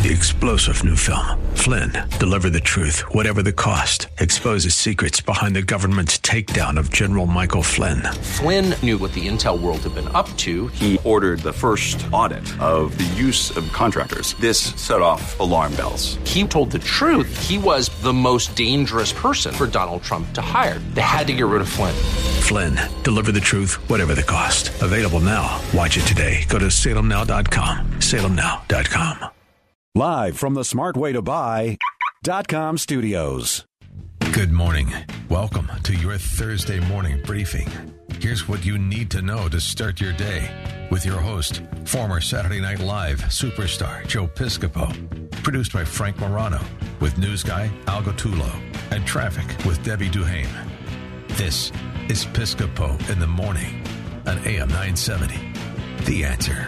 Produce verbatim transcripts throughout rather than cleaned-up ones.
The explosive new film, Flynn, deliver the truth, whatever the cost, exposes secrets behind the government's takedown of General Michael Flynn. Flynn knew what the intel world had been up to. He ordered the first audit of the use of contractors. This set off alarm bells. He told the truth. He was the most dangerous person for Donald Trump to hire. They had to get rid of Flynn. Flynn, deliver the truth, whatever the cost. Available now. Watch it today. Go to salem now dot com. salem now dot com. Live from the smart way to buy dot com studios. Good morning. Welcome to your Thursday morning briefing. Here's what you need to know to start your day with your host, former Saturday Night Live superstar Joe Piscopo. Produced by Frank Morano with news guy Al Gottulo and traffic with Debbie Duhane. This is Piscopo in the morning on A M nine seventy. The Answer.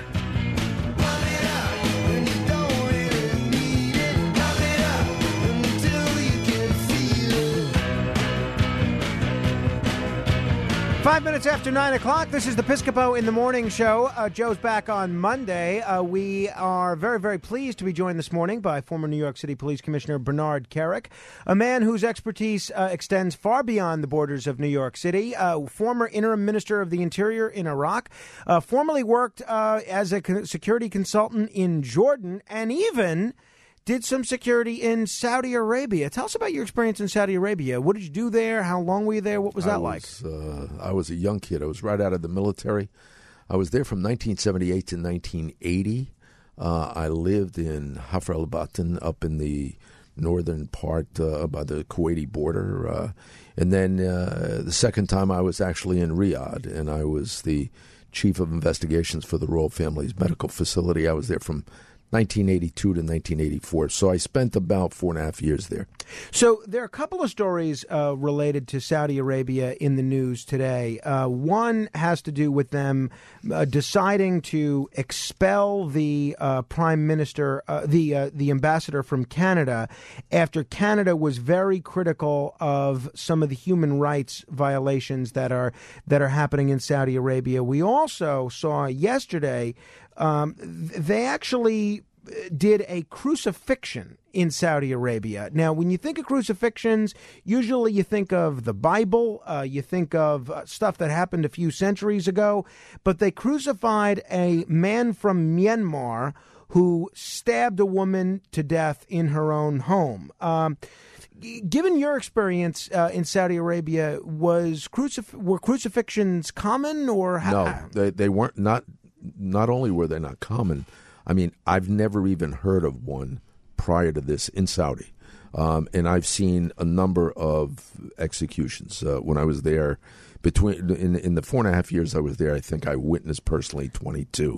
Five minutes after nine o'clock, this is the Piscopo in the Morning Show. Uh, Joe's back on Monday. Uh, we are very, very pleased to be joined this morning by former New York City Police Commissioner Bernard Kerik, a man whose expertise uh, extends far beyond the borders of New York City, uh, former interim minister of the Interior in Iraq, uh, formerly worked uh, as a con- security consultant in Jordan, and even did some security in Saudi Arabia. Tell us about your experience in Saudi Arabia. What did you do there? How long were you there? What was that I like? Was, uh, I was a young kid. I was right out of the military. I was there from nineteen seventy-eight to nineteen eighty. Uh, I lived in Hafr al-Batan up in the northern part uh, by the Kuwaiti border. Uh, and then uh, the second time I was actually in Riyadh, and I was the chief of investigations for the Royal Family's medical facility. I was there from nineteen eighty-two to nineteen eighty-four. So I spent about four and a half years there. So there are a couple of stories uh, related to Saudi Arabia in the news today. Uh, one has to do with them uh, deciding to expel the uh, prime minister, uh, the uh, the ambassador from Canada, after Canada was very critical of some of the human rights violations that are that are happening in Saudi Arabia. We also saw yesterday um, they actually did a crucifixion in Saudi Arabia. Now, when you think of crucifixions, usually you think of the Bible, uh, you think of uh, stuff that happened a few centuries ago, but they crucified a man from Myanmar who stabbed a woman to death in her own home. Um, given your experience uh, in Saudi Arabia, was crucif- were crucifixions common or how? No, they they weren't. Not not only were they not common, I mean, I've never even heard of one prior to this in Saudi. Um, and I've seen a number of executions. Uh, when I was there, between in, in the four and a half years I was there, I think I witnessed personally twenty-two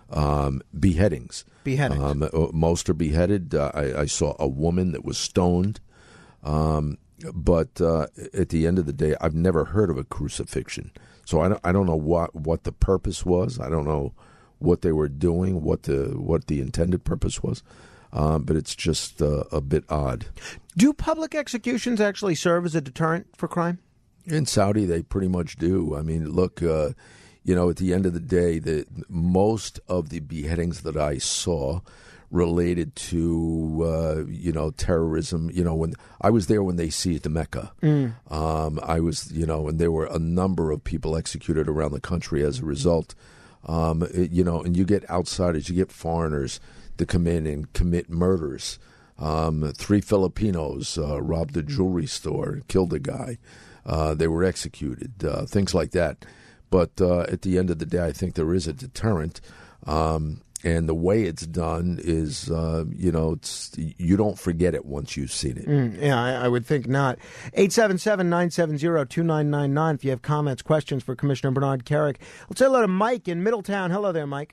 um, beheadings. Beheadings. Um, most are beheaded. Uh, I, I saw a woman that was stoned. Um, but uh, at the end of the day, I've never heard of a crucifixion. So I don't, I don't know what, what the purpose was. I don't know what they were doing, what the what the intended purpose was, um, but it's just uh, a bit odd. Do public executions actually serve as a deterrent for crime? In Saudi, they pretty much do. I mean, look, uh, you know, at the end of the day, the most of the beheadings that I saw related to, uh, you know, terrorism. You know, when I was there when they seized Mecca, mm. um, I was, you know, and there were a number of people executed around the country as a result. Um, it, you know, and you get outsiders, you get foreigners that come in and commit murders. Um, three Filipinos uh, robbed a jewelry store, killed a guy. Uh, they were executed, uh, things like that. But uh, at the end of the day, I think there is a deterrent. Um, and the way it's done is, uh, you know, it's, you don't forget it once you've seen it. Mm, yeah, I, I would think not. eight seven seven, nine seven zero, two nine nine nine if you have comments, questions for Commissioner Bernard Kerik. Let's say hello to Mike in Middletown. Hello there, Mike.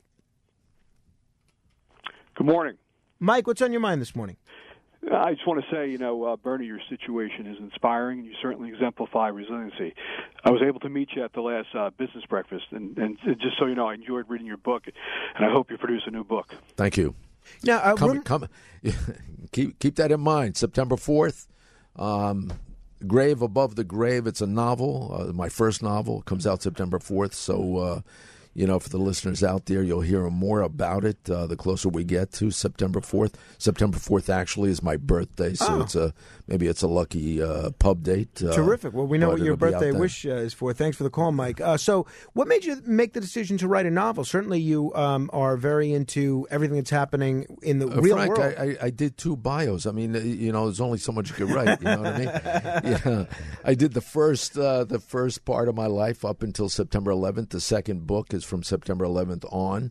Good morning. Mike, what's on your mind this morning? I just want to say, you know, uh, Bernie, your situation is inspiring, and you certainly exemplify resiliency. I was able to meet you at the last uh, business breakfast, and, and just so you know, I enjoyed reading your book, and I hope you produce a new book. Thank you. Now, uh, come, come, keep keep that in mind. September fourth, um, Grave Above the Grave. It's a novel, uh, my first novel. Comes out September fourth, so... Uh, you know, for the listeners out there, you'll hear more about it uh, the closer we get to September fourth. September fourth actually is my birthday, so Oh. it's a maybe it's a lucky uh, pub date. Uh, Terrific. Well, we know but what your it'll be out birthday then. wish uh, is for. Thanks for the call, Mike. Uh, so, what made you make the decision to write a novel? Certainly, you um, are very into everything that's happening in the Uh, real Frank, world. I, I, I did two bios. I mean, uh, you know, there's only so much you could write. You know what I mean? Yeah, I did the first uh, the first part of my life up until September eleventh. The second book is from September eleventh on.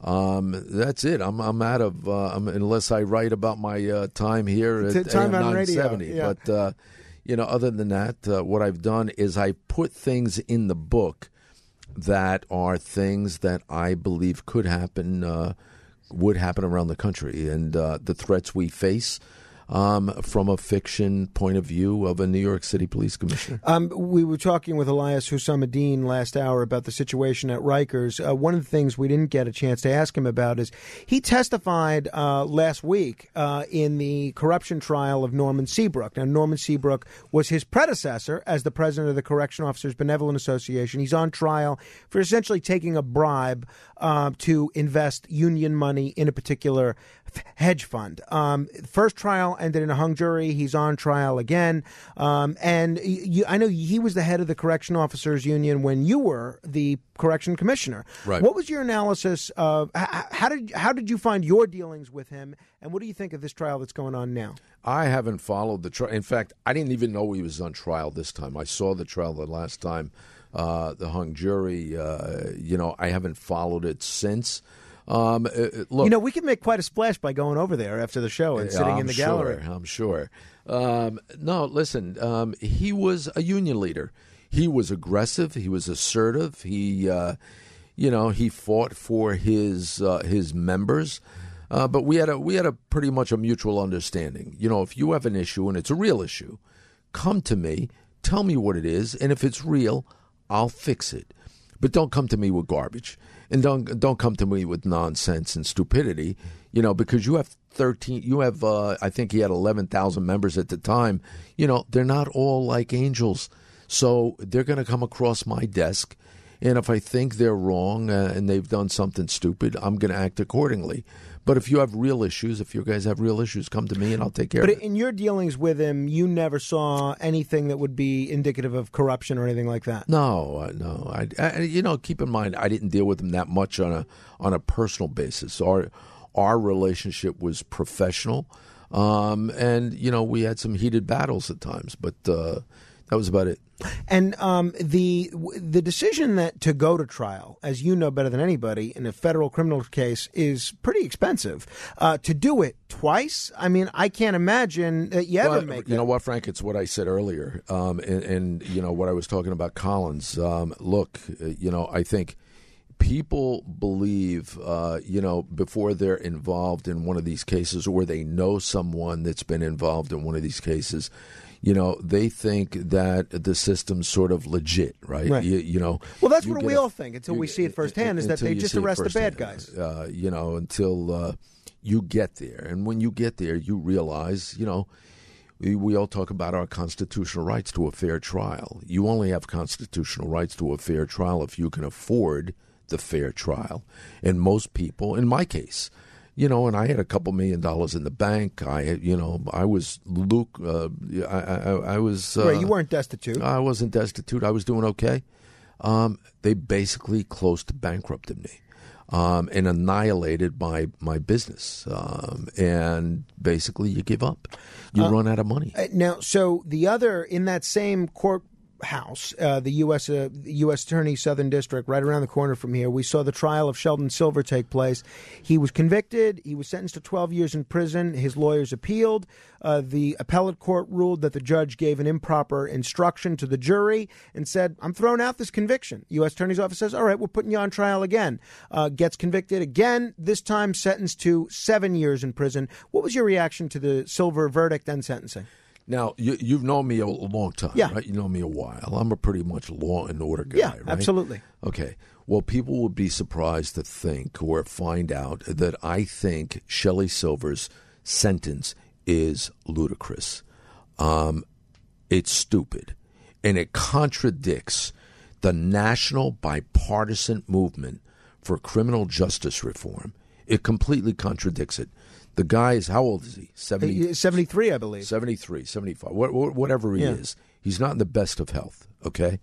Um, that's it. I'm I'm out of uh, I'm, unless I write about my uh, time here T- at time A M on radio, nine seventy. yeah. But uh, you know, other than that, uh, what I've done is I put things in the book that are things that I believe could happen, uh, would happen around the country, and uh, the threats we face um, from a fiction point of view of a New York City police commissioner. Um, we were talking with Elias Hussamuddin last hour about the situation at Rikers. Uh, one of the things we didn't get a chance to ask him about is he testified uh, last week uh, in the corruption trial of Norman Seabrook. Now, Norman Seabrook was his predecessor as the president of the Correction Officers Benevolent Association. He's on trial for essentially taking a bribe uh, to invest union money in a particular hedge fund. Um, first trial ended in a hung jury. He's on trial again. Um, and you, I know he was the head of the Correction Officers Union when you were the correction commissioner. Right. What was your analysis of h- how did how did you find your dealings with him, and what do you think of this trial that's going on now? I haven't followed the trial. In fact, I didn't even know he was on trial this time. I saw the trial the last time, uh, the hung jury. Uh, you know, I haven't followed it since. Um, uh, look, You know, we can make quite a splash by going over there after the show and sitting I'm in the sure, gallery. I'm sure. Um, no, listen, um, he was a union leader. He was aggressive. He was assertive. He, uh, you know, he fought for his uh, his members. Uh, but we had a we had a pretty much a mutual understanding. You know, if you have an issue and it's a real issue, come to me, tell me what it is, and if it's real, I'll fix it. But don't come to me with garbage, and don't don't come to me with nonsense and stupidity. You know, because you have thirteen, you have uh, I think he had eleven thousand members at the time. You know, they're not all like angels, so they're going to come across my desk, and if I think they're wrong uh, and they've done something stupid, I'm going to act accordingly. But if you have real issues, if you guys have real issues, come to me and I'll take care But of it. in your dealings with him, you never saw anything that would be indicative of corruption or anything like that. No, uh, no. I, I, you know, keep in mind, I didn't deal with him that much on a on a personal basis. Our our relationship was professional, um, and you know, we had some heated battles at times, but uh, that was about it. And um, the the decision that to go to trial, as you know better than anybody, in a federal criminal case is pretty expensive. Uh, to do it twice, I mean, I can't imagine that you ever But, make you that. know what, Frank? It's what I said earlier, um, and, and you know what I was talking about Collins. Um, look, uh, you know, I think people believe, uh, you know, before they're involved in one of these cases, or they know someone that's been involved in one of these cases, you know, they think that the system's sort of legit, right? Right. You, you know, Well, that's you what get we a- all think until you- we see it firsthand, is that until they you just see it arrest the bad firsthand. guys. Uh, you know, until uh, you get there, and when you get there, you realize, you know. We, we all talk about our constitutional rights to a fair trial. You only have constitutional rights to a fair trial if you can afford the fair trial. And most people, in my case, you know, and I had a couple million dollars in the bank. I, had, you know, I was Luke. Uh, I, I, I was. Uh, Right, you weren't destitute. I wasn't destitute. I was doing okay. Um, they basically close to bankrupted me. Um, and annihilated my, my business. Um, and basically you give up. You Uh, run out of money. Uh, Now, so the other, in that same courthouse, uh, the U S Uh, U S Attorney Southern District, right around the corner from here, we saw the trial of Sheldon Silver take place. He was convicted. He was sentenced to twelve years in prison. His lawyers appealed. Uh, the appellate court ruled that the judge gave an improper instruction to the jury and said, I'm throwing out this conviction. U S Attorney's Office says, all right, we're putting you on trial again. Uh, gets convicted again, this time sentenced to seven years in prison. What was your reaction to the Silver verdict and sentencing? Now, you, you've known me a long time, Yeah. right? You know me a while. I'm a pretty much law and order guy, Yeah, right? absolutely. Okay. Well, people would be surprised to think or find out that I think Shelley Silver's sentence is ludicrous. Um, it's stupid. And it contradicts the national bipartisan movement for criminal justice reform. It completely contradicts it. The guy is, how old is he? seventy, seventy-three, I believe. seventy-three, seventy-five, whatever he yeah. is. He's not in the best of health, okay?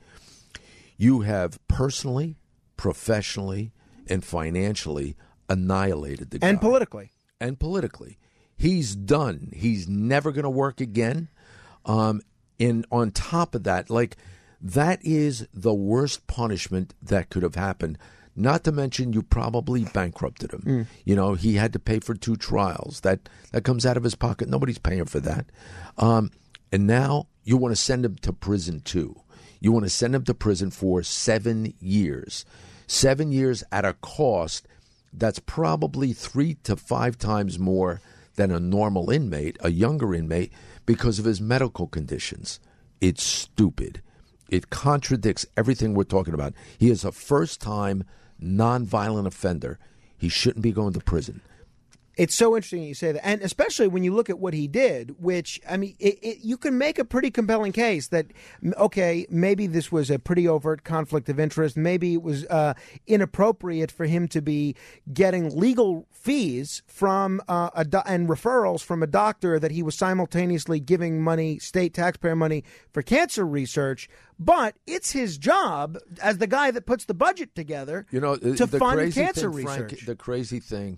You have personally, professionally, and financially annihilated the guy. And politically. And politically. He's done. He's never going to work again. Um, and on top of that, like, that is the worst punishment that could have happened. Not to mention, you probably bankrupted him. Mm. You know, he had to pay for two trials. That that comes out of his pocket. Nobody's paying for that. Um, and now you want to send him to prison, too. You want to send him to prison for seven years. Seven years at a cost that's probably three to five times more than a normal inmate, a younger inmate, because of his medical conditions. It's stupid. It contradicts everything we're talking about. He is a first-time nonviolent offender. He shouldn't be going to prison. It's so interesting you say that, and especially when you look at what he did, which, I mean, it, it, you can make a pretty compelling case that, okay, maybe this was a pretty overt conflict of interest. Maybe it was uh, inappropriate for him to be getting legal fees from uh, a do- and referrals from a doctor that he was simultaneously giving money, state taxpayer money, for cancer research. But it's his job as the guy that puts the budget together, you know, to the fund crazy cancer thing, research. Frank, the crazy thing,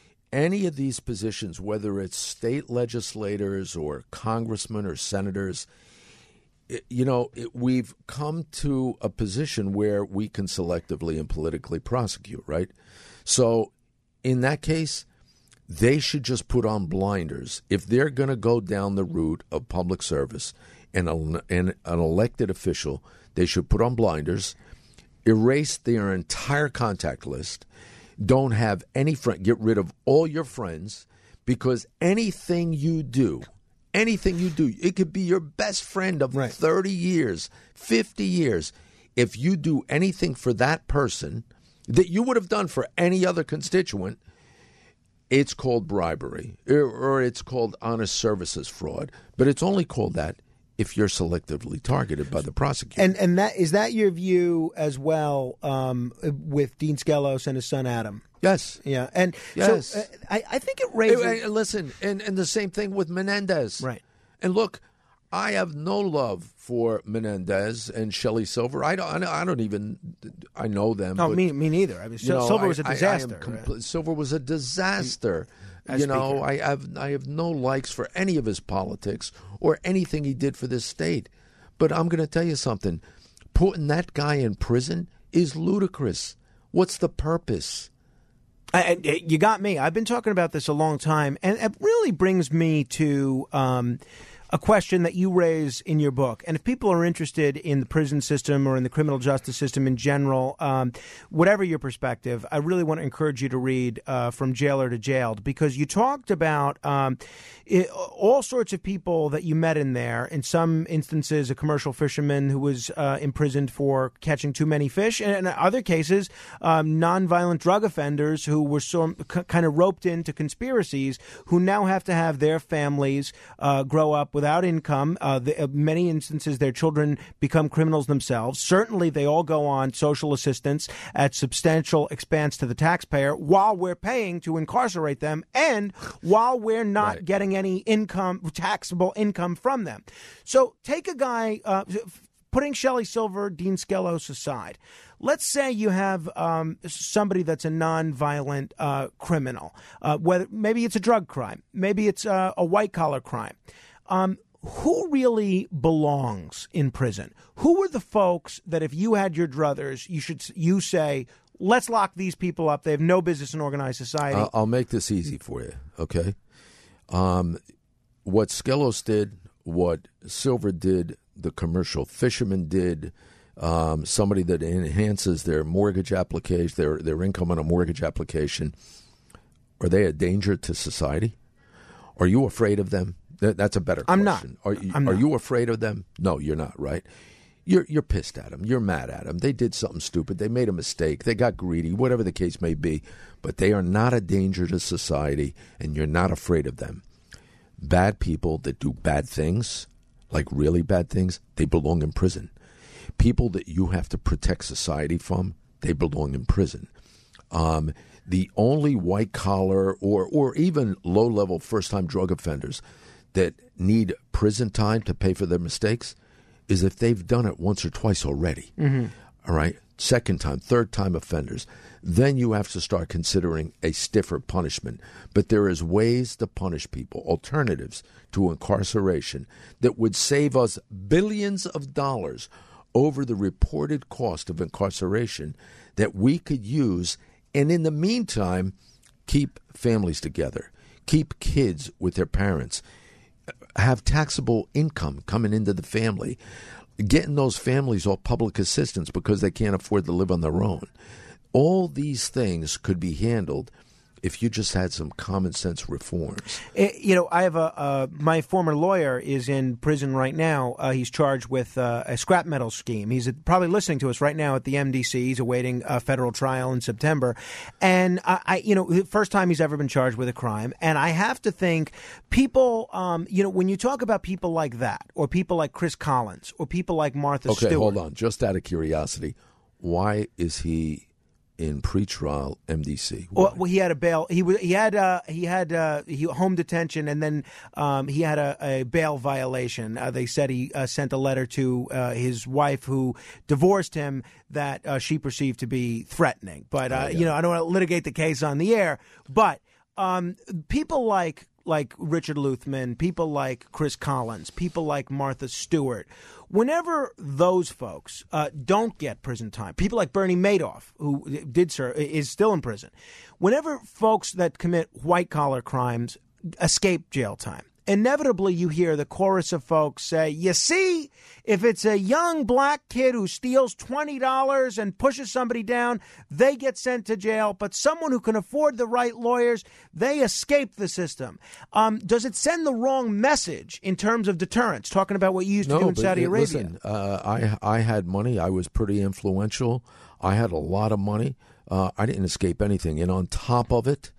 any of these positions, whether it's state legislators or congressmen or senators, it, you know, it, we've come to a position where we can selectively and politically prosecute, right? So in that case, they should just put on blinders. If they're going to go down the route of public service and, a, and an elected official, they should put on blinders, erase their entire contact list, don't have any friend, get rid of all your friends, because anything you do, anything you do, it could be your best friend of right. thirty years, fifty years. If you do anything for that person that you would have done for any other constituent, it's called bribery, or, or it's called honest services fraud. But it's only called that if you're selectively targeted by the prosecutor. And and that is that your view as well um, with Dean Skelos and his son Adam? Yes. Yeah. And yes. so uh, I, I think it raises... Hey, hey, listen, and, and the same thing with Menendez. Right. And look, I have no love for Menendez and Shelley Silver. I don't I don't even... I know them. No, but, me, me neither. I mean, you know, Silver was a I, disaster. I, I compl- right? Silver was a disaster. As you know, speaker. I have I have no likes for any of his politics or anything he did for this state. But I'm going to tell you something. Putting that guy in prison is ludicrous. What's the purpose? I, I, you got me. I've been talking about this a long time, and it really brings me to um, a question that you raise in your book. And if people are interested in the prison system or in the criminal justice system in general, um, whatever your perspective, I really want to encourage you to read uh, From Jailer to Jailed, because you talked about um, it, all sorts of people that you met in there. In some instances, a commercial fisherman who was uh, imprisoned for catching too many fish, and in other cases, um, nonviolent drug offenders who were so, c- kind of roped into conspiracies, who now have to have their families uh, grow up without income. Uh, the, uh, many instances, their children become criminals themselves. Certainly, they all go on social assistance at substantial expense to the taxpayer, while we're paying to incarcerate them, and while we're not right. getting any income, taxable income from them. So take a guy, uh, putting Shelley Silver, Dean Skelos aside. Let's say you have um, somebody that's a nonviolent uh, criminal. Uh, whether maybe it's a drug crime, maybe it's uh, a white collar crime. Um, who really belongs in prison? Who are the folks that, if you had your druthers, you should you say, let's lock these people up? They have no business in organized society. I'll, I'll make this easy for you, okay? Um, what Skelos did, what Silver did, the commercial fisherman did, um, somebody that enhances their mortgage application, their their income on a mortgage application, are they a danger to society? Are you afraid of them? That's a better question. I'm not. Are you, I'm are not. you afraid of them? No, you're not, right? You're you're pissed at them. You're mad at them. They did something stupid. They made a mistake. They got greedy, whatever the case may be. But they are not a danger to society, and you're not afraid of them. Bad people that do bad things, like really bad things, they belong in prison. People that you have to protect society from, they belong in prison. Um, the only white-collar or, or even low-level first-time drug offenders that need prison time to pay for their mistakes is if they've done it once or twice already. Mm-hmm. All right? Second time, third time offenders. Then you have to start considering a stiffer punishment. But there is ways to punish people, alternatives to incarceration that would save us billions of dollars over the reported cost of incarceration that we could use, and in the meantime, keep families together, keep kids with their parents, have taxable income coming into the family, getting those families all public assistance because they can't afford to live on their own. All these things could be handled if you just had some common sense reforms. It, you know, I have a uh, my former lawyer is in prison right now. Uh, he's charged with uh, a scrap metal scheme. He's probably listening to us right now at the M D C. He's awaiting a federal trial in September. And I, I you know, the first time he's ever been charged with a crime. And I have to think people, um, you know, when you talk about people like that, or people like Chris Collins, or people like Martha okay, Stewart. Okay, hold on. Just out of curiosity, why is he in pretrial M D C? Well, well, he had a bail. He he had uh, he had uh, he, home detention, and then um, he had a, a bail violation. Uh, they said he uh, sent a letter to uh, his wife, who divorced him, that uh, she perceived to be threatening. But uh, oh, yeah. you know, I don't want to litigate the case on the air. But um, people like like Richard Luthman, people like Chris Collins, people like Martha Stewart. Whenever those folks uh, don't get prison time, people like Bernie Madoff, who did serve, is still in prison. Whenever folks that commit white-collar crimes escape jail time, inevitably you hear the chorus of folks say, you see, if it's a young black kid who steals twenty dollars and pushes somebody down, they get sent to jail. But someone who can afford the right lawyers, they escape the system. Um, does it send the wrong message in terms of deterrence, talking about what you used to no, do in but Saudi it, Arabia? Listen, uh, I, I had money. I was pretty influential. I had a lot of money. Uh, I didn't escape anything. And on top of it,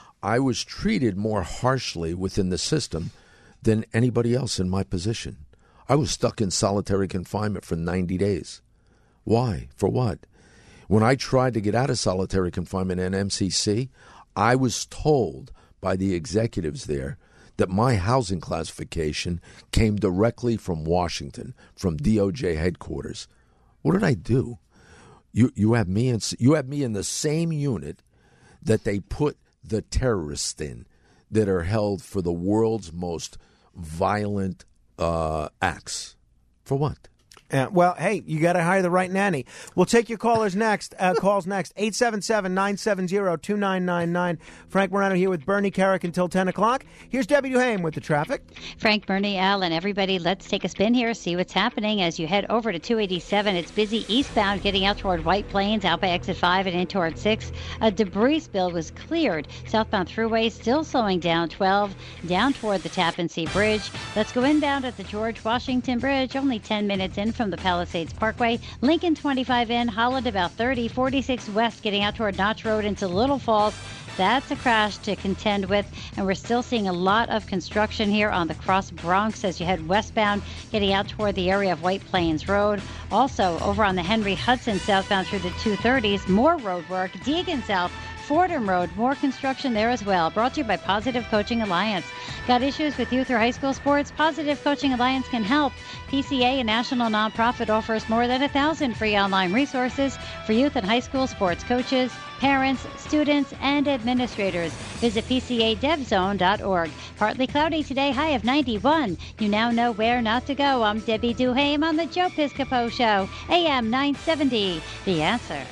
I was treated more harshly within the system than anybody else in my position. I was stuck in solitary confinement for ninety days. Why? For what? When I tried to get out of solitary confinement in M C C, I was told by the executives there that my housing classification came directly from Washington, from D O J headquarters. What did I do? You you have me in you have me in the same unit that they put the terrorists in, that are held for the world's most violent uh, acts. For what? Uh, well, hey, you got to hire the right nanny. We'll take your callers next. Uh, calls next. eight seven seven, nine seven zero, two nine nine nine. Frank Morano here with Bernie Carrick until ten o'clock. Here's Debbie Duhame with the traffic. Frank, Bernie, Al, and everybody, let's take a spin here, see what's happening as you head over to two eighty-seven. It's busy eastbound, getting out toward White Plains, out by exit five and in toward six. A debris spill was cleared. Southbound thruway still slowing down twelve, down toward the Tappan Zee Bridge. Let's go inbound at the George Washington Bridge, only ten minutes in from the Palisades Parkway. Lincoln twenty-five in, Holland about thirty, forty-six west getting out toward Notch Road into Little Falls. That's a crash to contend with, and we're still seeing a lot of construction here on the Cross Bronx as you head westbound, getting out toward the area of White Plains Road. Also, over on the Henry Hudson southbound through the two thirties, more road work. Deegan South, Fordham Road, more construction there as well. Brought to you by Positive Coaching Alliance. Got issues with youth or high school sports? Positive Coaching Alliance can help. P C A, a national nonprofit, offers more than a thousand free online resources for youth and high school sports coaches, parents, students, and administrators. Visit P C A dev zone dot org. Partly cloudy today, high of ninety-one. You now know where not to go. I'm Debbie Duhame on the Joe Piscopo Show, A M nine seventy. The Answer.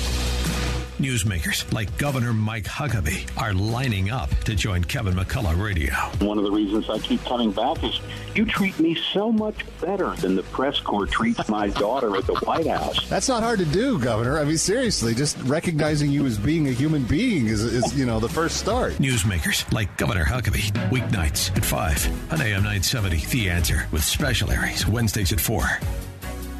Newsmakers like Governor Mike Huckabee are lining up to join Kevin McCullough Radio. One of the reasons I keep coming back is you treat me so much better than the press corps treats my daughter at the White House. That's not hard to do, Governor. I mean, seriously, just recognizing you as being a human being is, is you know, the first start. Newsmakers like Governor Huckabee, weeknights at five on A M nine seventy. The Answer with Special Aries, Wednesdays at four.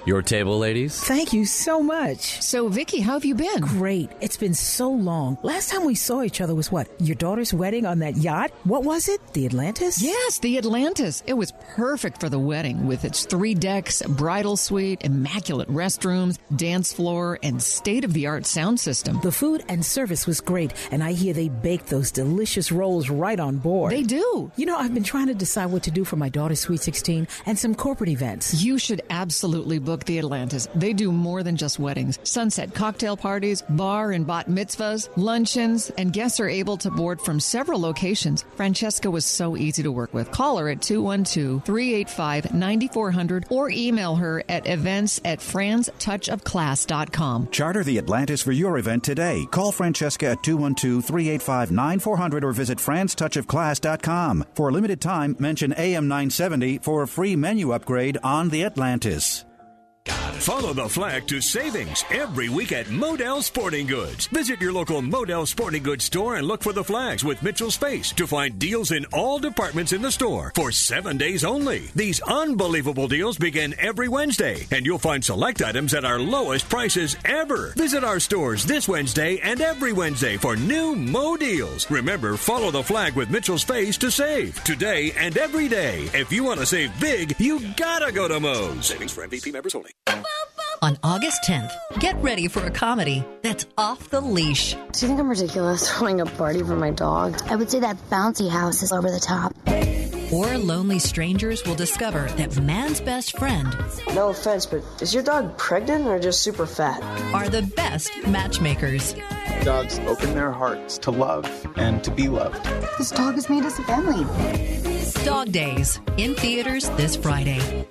Your table, ladies. Thank you so much. So, Vicky, how have you been? Great. It's been so long. Last time we saw each other was what? Your daughter's wedding on that yacht? What was it? The Atlantis? Yes, the Atlantis. It was perfect for the wedding with its three decks, bridal suite, immaculate restrooms, dance floor, and state-of-the-art sound system. The food and service was great, and I hear they bake those delicious rolls right on board. They do. You know, I've been trying to decide what to do for my daughter's Sweet sixteen and some corporate events. You should absolutely book the Atlantis. They do more than just weddings. Sunset cocktail parties, bar and bat mitzvahs, luncheons, and guests are able to board from several locations. Francesca was so easy to work with. Call her at two one two, three eight five, nine four zero zero or email her at events at frans touch of class dot com. Charter the Atlantis for your event today. Call Francesca at two one two, three eight five, nine four zero zero or visit frans touch of class dot com. For a limited time, mention A M nine seventy for a free menu upgrade on the Atlantis. Follow the flag to savings every week at Modell Sporting Goods. Visit your local Modell Sporting Goods store and look for the flags with Mitchell's face to find deals in all departments in the store for seven days only. These unbelievable deals begin every Wednesday, and you'll find select items at our lowest prices ever. Visit our stores this Wednesday and every Wednesday for new Mo deals. Remember, follow the flag with Mitchell's face to save today and every day. If you want to save big, you gotta go to Mo's. Savings for M V P members only. On August tenth, get ready for a comedy that's off the leash. Do you think I'm ridiculous throwing a party for my dog? I would say that bouncy house is over the top. Or lonely strangers will discover that man's best friend... No offense, but is your dog pregnant or just super fat? ...are the best matchmakers. Dogs open their hearts to love and to be loved. This dog has made us a family. Dog Days, in theaters this Friday.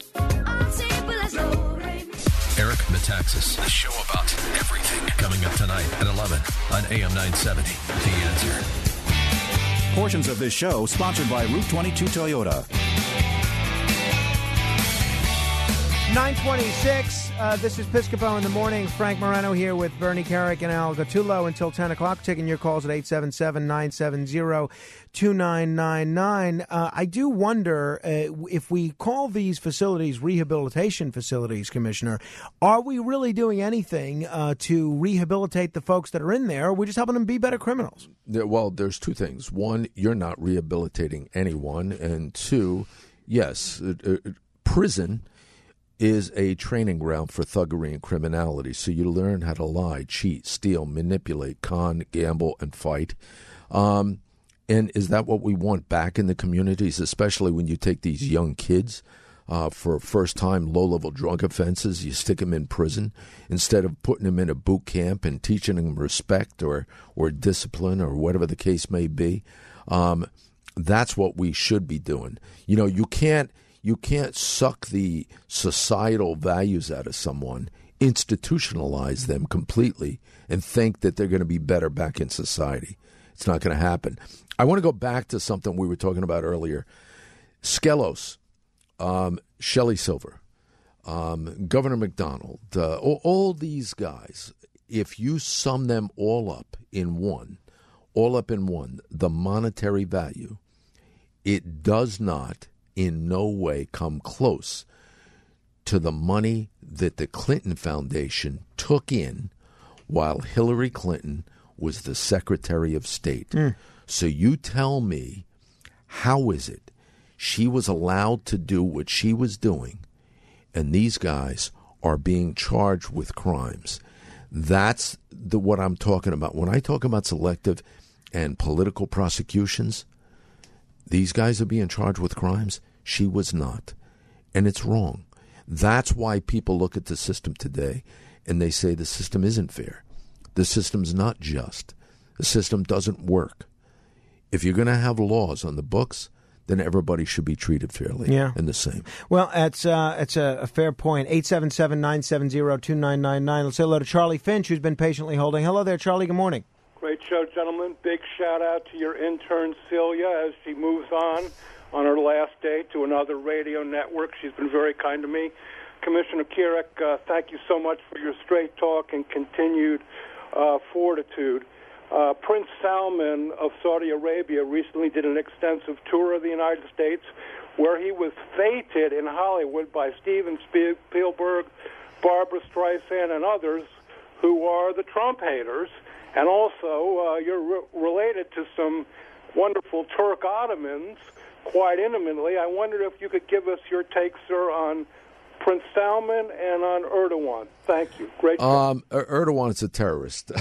Eric Metaxas, the show about everything, coming up tonight at eleven on A M nine seventy. The Answer. Portions of this show sponsored by Route twenty-two Toyota. nine twenty-six, uh, this is Piscopo in the Morning. Frank Moreno here with Bernie Carrick and Al Gattullo until ten o'clock, taking your calls at eight seven seven, nine seven zero, two nine nine nine. Uh, I do wonder uh, if we call these facilities rehabilitation facilities, Commissioner, are we really doing anything uh, to rehabilitate the folks that are in there, or are we just helping them be better criminals? Yeah, well, there's two things. One, you're not rehabilitating anyone. And two, yes, uh, uh, prison is a training ground for thuggery and criminality. So you learn how to lie, cheat, steal, manipulate, con, gamble, and fight. Um, and is that what we want back in the communities, especially when you take these young kids uh, for first-time low-level drug offenses, you stick them in prison instead of putting them in a boot camp and teaching them respect or, or discipline or whatever the case may be. Um, that's what we should be doing. You know, you can't You can't suck the societal values out of someone, institutionalize them completely, and think that they're going to be better back in society. It's not going to happen. I want to go back to something we were talking about earlier. Skelos, um, Shelley Silver, um, Governor McDonald, uh, all, all these guys, if you sum them all up in one, all up in one, the monetary value, it does not in no way come close to the money that the Clinton Foundation took in while Hillary Clinton was the Secretary of State. Mm. So you tell me, how is it she was allowed to do what she was doing and these guys are being charged with crimes? That's the what I'm talking about. When I talk about selective and political prosecutions, these guys are being charged with crimes. She was not. And it's wrong. That's why people look at the system today and they say the system isn't fair. The system's not just. The system doesn't work. If you're going to have laws on the books, then everybody should be treated fairly yeah. and the same. Well, it's, uh, it's a, a fair point. eight seven seven, nine seven zero, two nine nine nine. Let's say hello to Charlie Finch, who's been patiently holding. Hello there, Charlie. Good morning. Great show, gentlemen. Big shout-out to your intern, Celia, as she moves on on her last day to another radio network. She's been very kind to me. Commissioner Carrick, uh, thank you so much for your straight talk and continued uh, fortitude. Uh, Prince Salman of Saudi Arabia recently did an extensive tour of the United States where he was feted in Hollywood by Steven Spielberg, Barbara Streisand and others who are the Trump haters. And also, uh, you're re- related to some wonderful Turk Ottomans quite intimately. I wondered if you could give us your take, sir, on Prince Salman and on Erdogan. Thank you. Great. Um, er- Erdogan's a terrorist.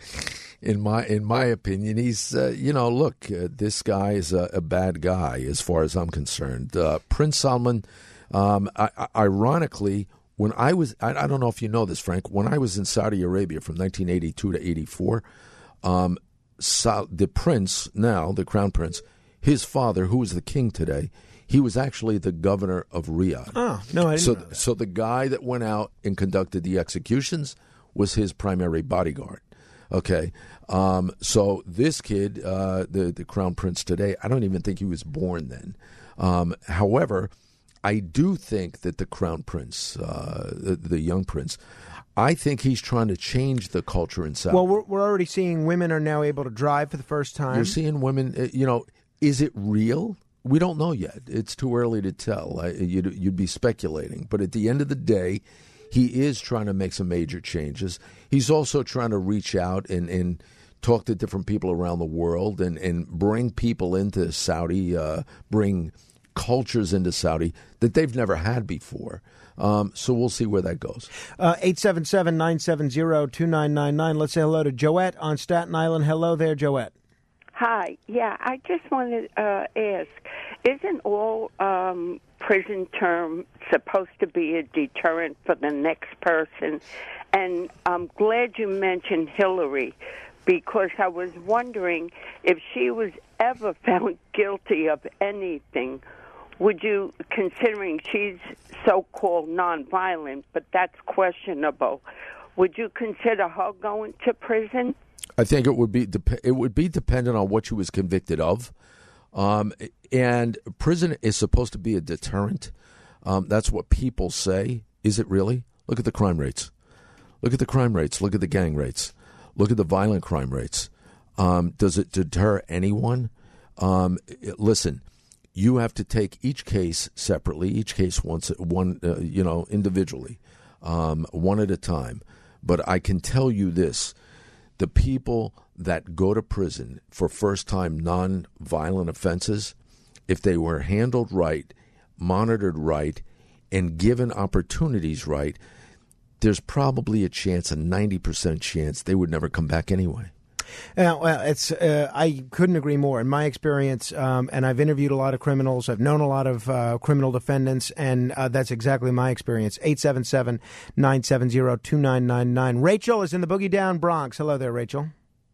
In my in my opinion, he's uh, you know look, uh, this guy is a, a bad guy as far as I'm concerned. Uh, Prince Salman, um, I, I, ironically, when I was I, I don't know if you know this, Frank. When I was in Saudi Arabia from nineteen eighty-two to eighty-four, um, Sa- the prince now the crown prince, his father, who is the king today, he was actually the governor of Riyadh. Oh no, I didn't so know that. so the guy that went out and conducted the executions was his primary bodyguard. Okay, um, so this kid, uh, the the crown prince today, I don't even think he was born then. Um, however, I do think that the crown prince, uh, the, the young prince, I think he's trying to change the culture in Saudi. Well, we're, we're already seeing women are now able to drive for the first time. You're seeing women, uh, you know, is it real? We don't know yet. It's too early to tell. I, you'd, you'd be speculating. But at the end of the day, he is trying to make some major changes. He's also trying to reach out and, and talk to different people around the world and, and bring people into Saudi, uh, bring cultures into Saudi that they've never had before. Um, so we'll see where that goes. Uh, eight seven seven, nine seven zero, two nine nine nine. Let's say hello to Joette on Staten Island. Hello there, Joette. Hi. Yeah, I just wanted to uh, ask, isn't all um, prison term supposed to be a deterrent for the next person? And I'm glad you mentioned Hillary, because I was wondering if she was ever found guilty of anything, would you, considering she's so-called nonviolent, but that's questionable, would you consider her going to prison? I think it would be dep- it would be dependent on what she was convicted of, um, and prison is supposed to be a deterrent. Um, that's what people say. Is it really? Look at the crime rates. Look at the crime rates. Look at the gang rates. Look at the violent crime rates. Um, does it deter anyone? Um, listen, you have to take each case separately, each case once, one, uh, you know, individually, um, one at a time. But I can tell you this. The people that go to prison for first-time non-violent offenses, if they were handled right, monitored right, and given opportunities right, there's probably a chance, a ninety percent chance, they would never come back anyway. Uh, well, it's uh, I couldn't agree more. In my experience, um, and I've interviewed a lot of criminals, I've known a lot of uh, criminal defendants, and uh, that's exactly my experience. eight seven seven, nine seven zero, two nine nine nine. Rachel is in the Boogie Down Bronx. Hello there, Rachel.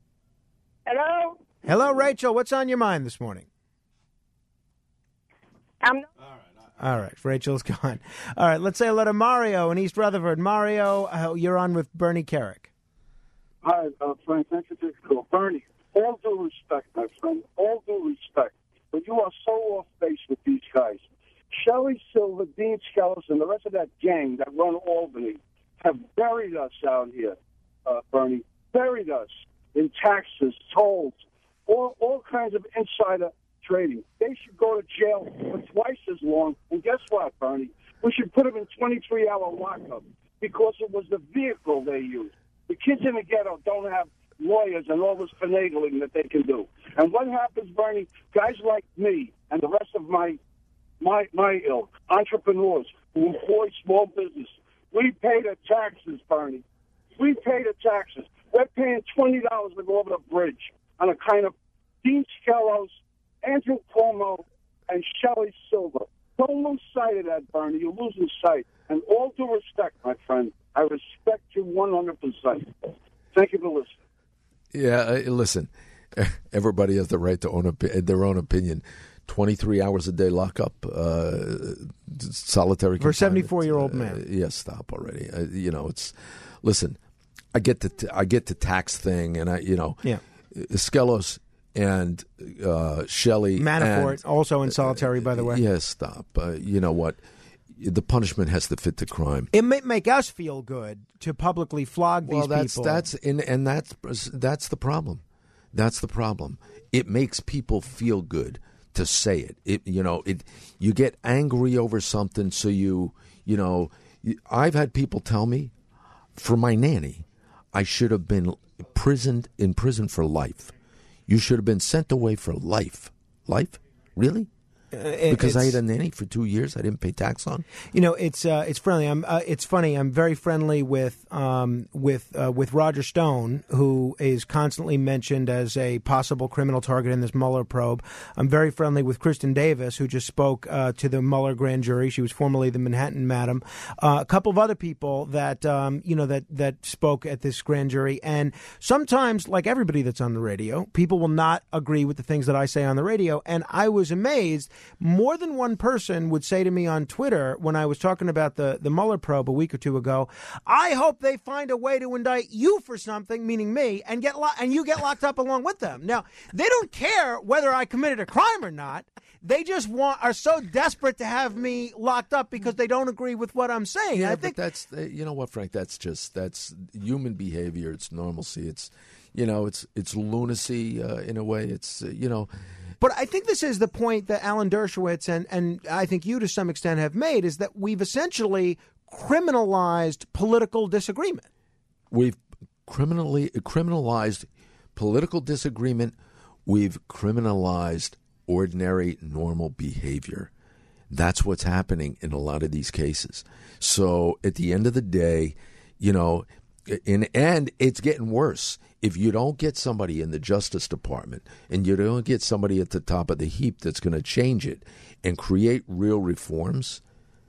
Hello? Hello, Rachel. What's on your mind this morning? I'm All right, Rachel's gone. All right, let's say hello to Mario in East Rutherford. Mario, uh, you're on with Bernie Carrick. Hi, uh, Frank. Thanks for taking the call. Bernie, all due respect, my friend, all due respect, but you are so off base with these guys. Shelley Silver, Dean Skelos, and the rest of that gang that run Albany have buried us out here, uh, Bernie, buried us in taxes, tolls, all, all kinds of insider trading. They should go to jail for twice as long. And guess what, Bernie? We should put them in twenty-three hour lockup because it was the vehicle they used. The kids in the ghetto don't have lawyers and all this finagling that they can do. And what happens, Bernie? Guys like me and the rest of my my my ilk, entrepreneurs who employ small business, we pay the taxes, Bernie. We pay the taxes. We're paying twenty dollars to go over the bridge on a kind of Dean Skelos, Andrew Cuomo, and Shelley Silver. Don't lose sight of that, Bernie. You're losing sight. And all due respect, my friend, I respect you one hundred percent. Thank you for listening. Yeah, uh, listen, everybody has the right to own op- their own opinion. twenty-three hours a day lockup, uh, solitary For a confinement. seventy-four-year-old man. Uh, yes, stop already. Uh, you know, it's, listen, I get the, t- I get the tax thing, and I, you know, yeah. Skelos and uh, Shelley. Manafort, and, also in solitary, by the way. Yes, stop. Uh, you know what? The punishment has to fit the crime. It may make us feel good to publicly flog these well, that's, people. That's and, and that's that's the problem. That's the problem. It makes people feel good to say it. It you know it. You get angry over something, so you you know I've had people tell me, for my nanny, I should have been imprisoned in prison for life. You should have been sent away for life. Life? Really? Uh, because I had a nanny for two years I didn't pay tax on. You know, it's uh, it's friendly. I'm. Uh, it's funny. I'm very friendly with um, with uh, with Roger Stone, who is constantly mentioned as a possible criminal target in this Mueller probe. I'm very friendly with Kristen Davis, who just spoke uh, to the Mueller grand jury. She was formerly the Manhattan Madam. Uh, a couple of other people that um, you know that that spoke at this grand jury. And sometimes, like everybody that's on the radio, people will not agree with the things that I say on the radio. And I was amazed. More than one person would say to me on Twitter when I was talking about the, the Mueller probe a week or two ago, I hope they find a way to indict you for something, meaning me, and get lo- and you get locked up along with them. Now, they don't care whether I committed a crime or not. They just want are so desperate to have me locked up because they don't agree with what I'm saying. Yeah, I but think that's you know what, Frank. That's just that's human behavior. It's normalcy. It's you know it's it's lunacy uh, in a way. It's uh, you know. But I think this is the point that Alan Dershowitz and, and I think you to some extent have made, is that we've essentially criminalized political disagreement. We've criminally criminalized political disagreement. We've criminalized ordinary, normal behavior. That's what's happening in a lot of these cases. So at the end of the day, you know, in, and it's getting worse. If you don't get somebody in the Justice Department and you don't get somebody at the top of the heap that's going to change it and create real reforms,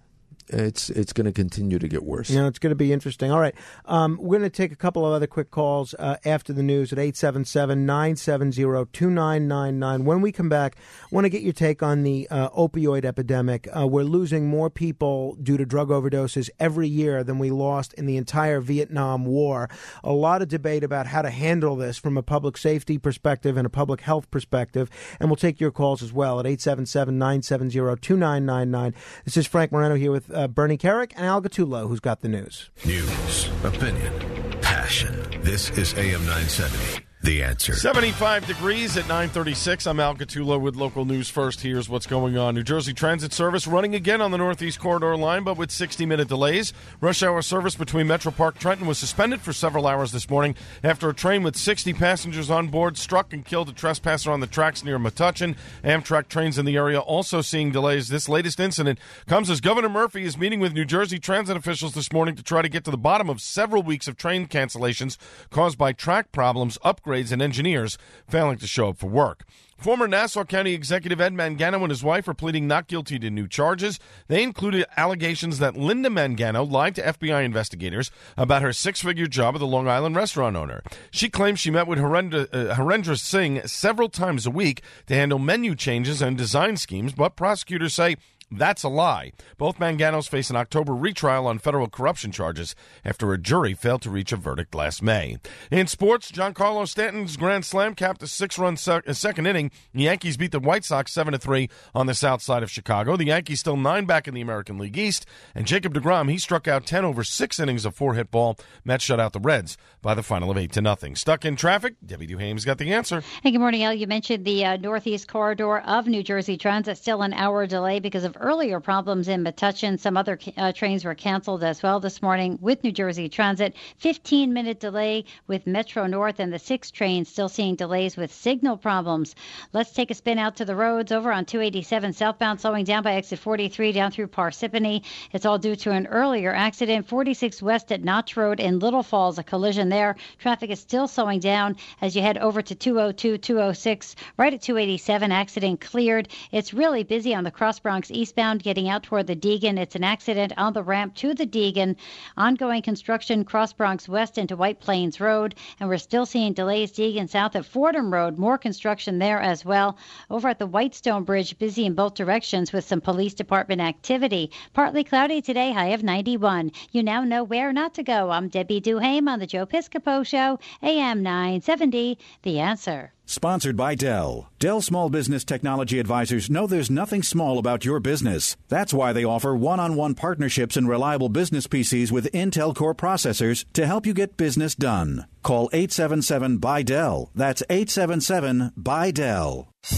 it's it's going to continue to get worse. You know, it's going to be interesting. All right. Um, we're going to take a couple of other quick calls uh, after the news at eight seven seven, nine seven zero, two nine nine nine. When we come back, I want to get your take on the uh, opioid epidemic. Uh, we're losing more people due to drug overdoses every year than we lost in the entire Vietnam War. A lot of debate about how to handle this from a public safety perspective and a public health perspective. And we'll take your calls as well at eight seven seven, nine seven zero, two nine nine nine. This is Frank Moreno here with Uh, Bernie Carrick and Al Gattullo, who's got the news. News, opinion, passion. This is A M nine seventy. The Answer. seventy-five degrees at nine thirty-six. I'm Al Gattullo with local news first. Here's what's going on. New Jersey Transit service running again on the Northeast Corridor line, but with sixty-minute delays. Rush hour service between Metro Park Trenton was suspended for several hours this morning after a train with sixty passengers on board struck and killed a trespasser on the tracks near Metuchen. Amtrak trains in the area also seeing delays. This latest incident comes as Governor Murphy is meeting with New Jersey Transit officials this morning to try to get to the bottom of several weeks of train cancellations caused by track problems, upgrades, and engineers failing to show up for work. Former Nassau County Executive Ed Mangano and his wife are pleading not guilty to new charges. They included allegations that Linda Mangano lied to F B I investigators about her six-figure job at the Long Island restaurant owner. She claims she met with Harendra, uh, Harendra Singh several times a week to handle menu changes and design schemes, but prosecutors say that's a lie. Both Manganos face an October retrial on federal corruption charges after a jury failed to reach a verdict last May. In sports, Giancarlo Stanton's grand slam capped a six-run sec- second inning. The Yankees beat the White Sox seven to three on the south side of Chicago. The Yankees still nine back in the American League East. And Jacob deGrom, he struck out ten over six innings of four-hit ball. Mets shut out the Reds by the final of eight to nothing. Stuck in traffic? Debbie Duhame's got the answer. Hey, good morning, Al. You mentioned the uh, Northeast Corridor of New Jersey Transit. Still an hour delay because of earlier problems in Metuchen. Some other uh, trains were canceled as well this morning with New Jersey Transit. fifteen-minute delay with Metro North, and the six trains still seeing delays with signal problems. Let's take a spin out to the roads. Over on two eighty-seven southbound, slowing down by exit forty-three down through Parsippany. It's all due to an earlier accident. forty-six west at Notch Road in Little Falls, a collision there. Traffic is still slowing down as you head over to two oh two, two oh six. Right at two eighty-seven, accident cleared. It's really busy on the Cross Bronx eastbound, getting out toward the Deegan. It's an accident on the ramp to the Deegan. Ongoing construction Cross Bronx West into White Plains Road, and we're still seeing delays Deegan south at Fordham Road. More construction there as well. Over at the Whitestone Bridge, busy in both directions with some police department activity. Partly cloudy today, high of ninety-one. You now know where not to go. I'm Debbie Duhame on the Joe Piscopo Show, A M nine seventy, The Answer. Sponsored by Dell. Dell Small Business Technology Advisors know there's nothing small about your business. That's why they offer one-on-one partnerships and reliable business P Cs with Intel Core processors to help you get business done. Call eight seven seven, B U Y, D E L L. That's eight seven seven, B U Y, D E L L.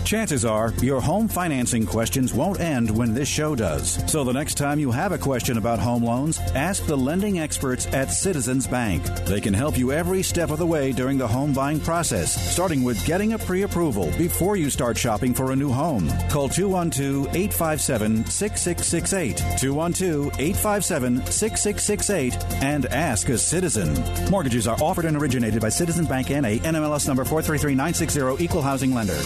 Chances are your home financing questions won't end when this show does. So the next time you have a question about home loans, ask the lending experts at Citizens Bank. They can help you every step of the way during the home buying process, starting with getting a pre-approval before you start shopping for a new home. Call two one two, eight five seven, six six six eight, two one two, eight five seven, six six six eight, and ask a citizen. Mortgages are offered and originated by Citizens Bank N A, N M L S number four three three nine six zero, Equal Housing Lender.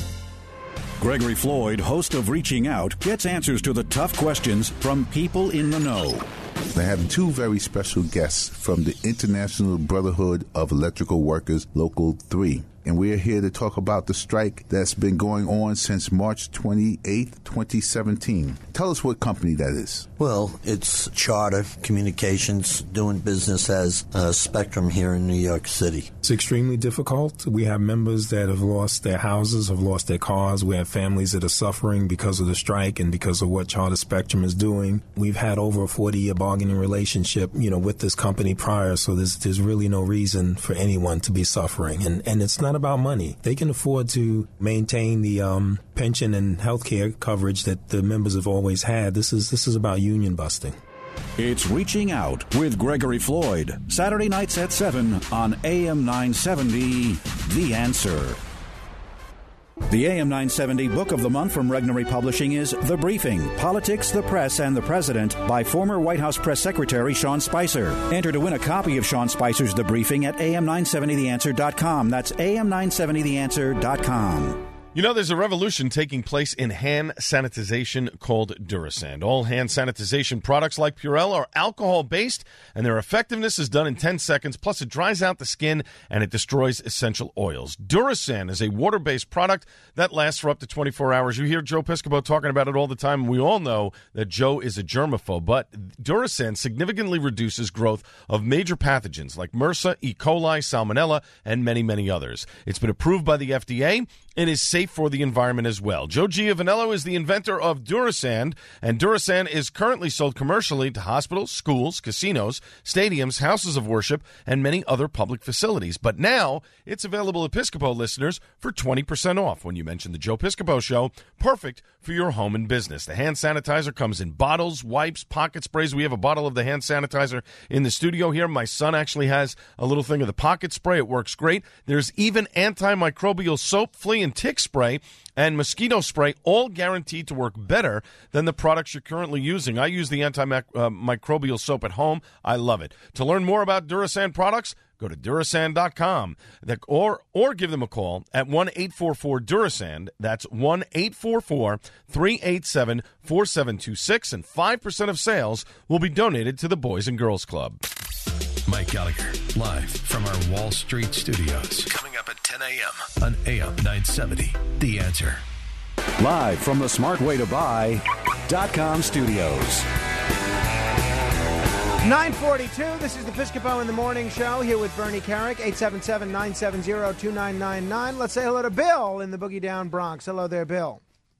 Gregory Floyd, host of Reaching Out, gets answers to the tough questions from people in the know. I have two very special guests from the International Brotherhood of Electrical Workers, Local three. And we're here to talk about the strike that's been going on since March twenty-eighth, twenty seventeen. Tell us what company that is. Well, it's Charter Communications, doing business as uh, Spectrum here in New York City. It's extremely difficult. We have members that have lost their houses, have lost their cars. We have families that are suffering because of the strike and because of what Charter Spectrum is doing. We've had over a forty-year bargaining relationship, you know, with this company prior, so there's there's really no reason for anyone to be suffering. And and it's not about money. They can afford to maintain the um, pension and health care coverage that the members have always had. This is this is about union busting. It's Reaching Out with Gregory Floyd, Saturday nights at seven on A M nine seventy, The Answer. The A M nine seventy Book of the Month from Regnery Publishing is The Briefing, Politics, the Press, and the President by former White House Press Secretary Sean Spicer. Enter to win a copy of Sean Spicer's The Briefing at A M nine seventy the answer dot com. That's A M nine seventy the answer dot com. You know, there's a revolution taking place in hand sanitization called Durasand. All hand sanitization products like Purell are alcohol-based, and their effectiveness is done in ten seconds, plus it dries out the skin and it destroys essential oils. Durasand is a water-based product that lasts for up to twenty-four hours. You hear Joe Piscopo talking about it all the time, and we all know that Joe is a germaphobe, but Durasand significantly reduces growth of major pathogens like MRSA, E. coli, Salmonella, and many, many others. It's been approved by the F D A and is safe for the environment as well. Joe Giovanello is the inventor of Durasand, and Durasand is currently sold commercially to hospitals, schools, casinos, stadiums, houses of worship, and many other public facilities. But now it's available to Piscopo listeners for twenty percent off when you mention the Joe Piscopo Show, perfect for your home and business. The hand sanitizer comes in bottles, wipes, pocket sprays. We have a bottle of the hand sanitizer in the studio here. My son actually has a little thing of the pocket spray. It works great. There's even antimicrobial soap, flea and tick spray, and mosquito spray, all guaranteed to work better than the products you're currently using. I use the antimicrobial uh, soap at home. I love it. To learn more about Durasand products, go to Durasand dot com or, or give them a call at one eight four four Durasand. That's one eight four four, three eight seven, four seven two six, and five percent of sales will be donated to the Boys and Girls Club. Mike Gallagher, live from our Wall Street studios. Coming up at ten a.m. on A M nine seventy, The Answer. Live from the smart way to buy dot com studios. nine forty-two, this is the Piscopo in the Morning Show here with Bernie Carrick, eight seven seven, nine seven zero, two nine nine nine. Let's say hello to Bill in the Boogie Down Bronx. Hello there, Bill.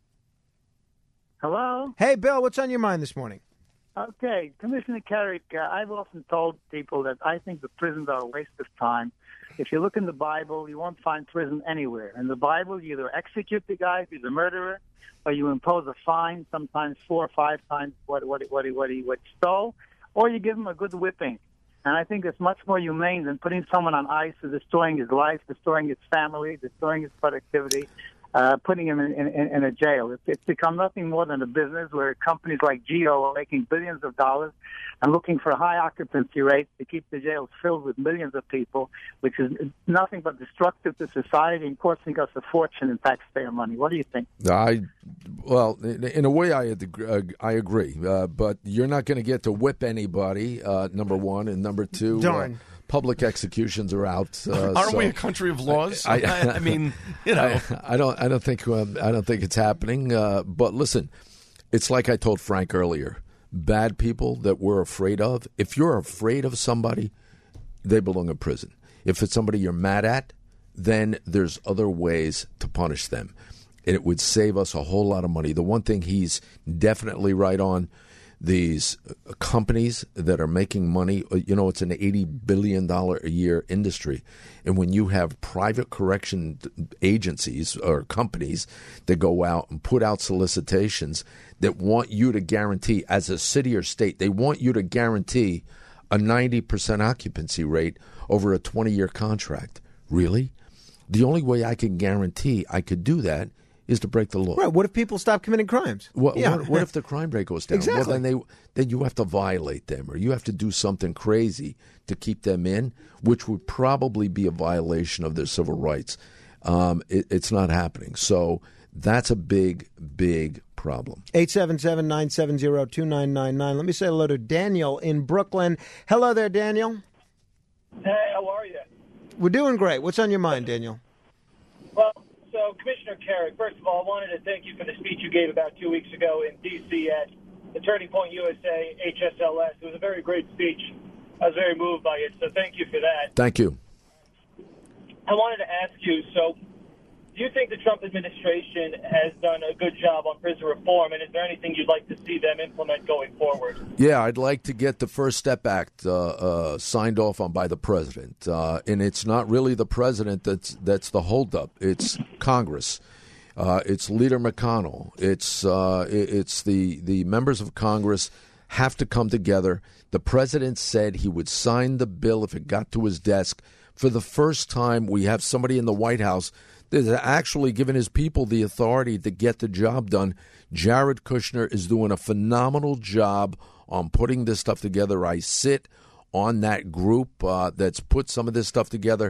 Hello? Hey, Bill, what's on your mind this morning? Okay, Commissioner Carrick, uh, I've often told people that I think the prisons are a waste of time. If you look in the Bible, you won't find prison anywhere. In the Bible, you either execute the guy if he's a murderer, or you impose a fine, sometimes four or five times what what what he what he, what he stole, or you give him a good whipping. And I think it's much more humane than putting someone on ice and destroying his life, destroying his family, destroying his productivity. Uh, putting him in, in, in a jail. It's, it's become nothing more than a business where companies like Geo are making billions of dollars and looking for high occupancy rates to keep the jails filled with millions of people, which is nothing but destructive to society and costing us a fortune in taxpayer money. What do you think? I, well, in a way, I I agree. Uh, but you're not going to get to whip anybody, uh, number one. And number two, Darn. Uh, public executions are out. Uh, Aren't so we a country of laws? I, I, I mean, you know, I, I don't. I don't think. Um, I don't think it's happening. Uh, but listen, it's like I told Frank earlier. Bad people that we're afraid of. If you're afraid of somebody, they belong in prison. If it's somebody you're mad at, then there's other ways to punish them, and it would save us a whole lot of money. The one thing he's definitely right on. these companies that are making money. You know, it's an eighty billion dollars a year industry. And when you have private correction agencies or companies that go out and put out solicitations that want you to guarantee, as a city or state, they want you to guarantee a ninety percent occupancy rate over a twenty-year contract. Really? The only way I can guarantee I could do that is to break the law. Right. What if people stop committing crimes? What, yeah. what, what if the crime rate goes down? Exactly. Well, then, they, then you have to violate them, or you have to do something crazy to keep them in, which would probably be a violation of their civil rights. Um, it, it's not happening. So that's a big, big problem. eight seven seven, nine seven zero, two nine nine nine. Let me say hello to Daniel in Brooklyn. Hello there, Daniel. Hey, how are you? We're doing great. What's on your mind, Daniel? Well, so Commissioner Carrick, first of all, I wanted to thank you for the speech you gave about two weeks ago in D C at the Turning Point U S A H S L S. It was a very great speech. I was very moved by it, so thank you for that. Thank you. I wanted to ask you, so do you think the Trump administration has done a good job on prison reform, and is there anything you'd like to see them implement going forward? Yeah, I'd like to get the First Step Act uh, uh, signed off on by the president. Uh, and it's not really the president that's that's the holdup. It's Congress. Uh, it's Leader McConnell. It's uh, it's the, the members of Congress have to come together. The president said he would sign the bill if it got to his desk. For the first time, we have somebody in the White House that's actually given his people the authority to get the job done. Jared Kushner is doing a phenomenal job on putting this stuff together. I sit on that group uh, that's put some of this stuff together.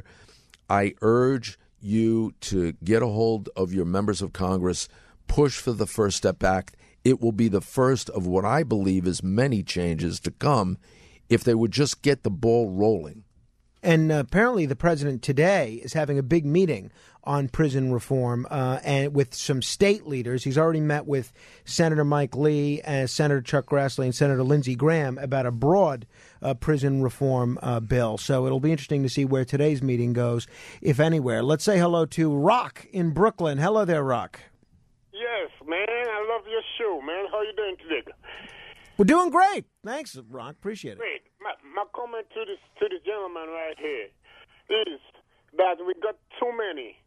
I urge you to get a hold of your members of Congress, push for the First Step Act. It will be the first of what I believe is many changes to come if they would just get the ball rolling. And uh, apparently the president today is having a big meeting on prison reform uh, and with some state leaders. He's already met with Senator Mike Lee, and Senator Chuck Grassley, and Senator Lindsey Graham about a broad uh, prison reform uh, bill. So it'll be interesting to see where today's meeting goes, if anywhere. Let's say hello to Rock in Brooklyn. Hello there, Rock. Yes, man. I love your show, man. How you doing today? We're doing great. Thanks, Rock. Appreciate it. Great. My, my comment to this to the gentleman right here is that we got too many